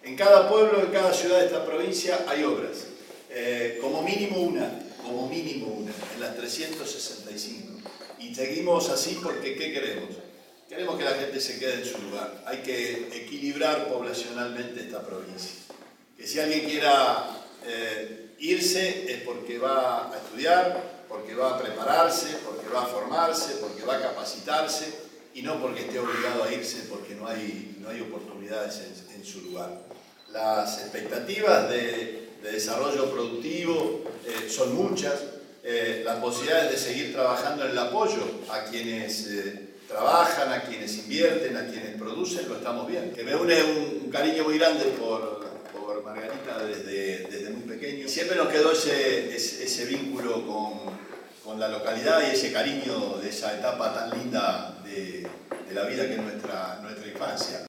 En cada pueblo, en cada ciudad de esta provincia hay obras, como mínimo una, en las 365. Y seguimos así porque ¿qué queremos? Queremos que la gente se quede en su lugar. Hay que equilibrar poblacionalmente esta provincia. Que si alguien quiera irse es porque va a estudiar, porque va a prepararse, porque va a formarse, porque va a capacitarse y no porque esté obligado a irse porque no hay oportunidades en su lugar. Las expectativas de desarrollo productivo son muchas. Las posibilidades de seguir trabajando en el apoyo a quienes trabajan, a quienes invierten, a quienes producen, lo estamos viendo. Que me une un cariño muy grande por Margarita desde muy pequeño. Siempre nos quedó ese vínculo con la localidad y ese cariño de esa etapa tan linda de la vida que es nuestra infancia.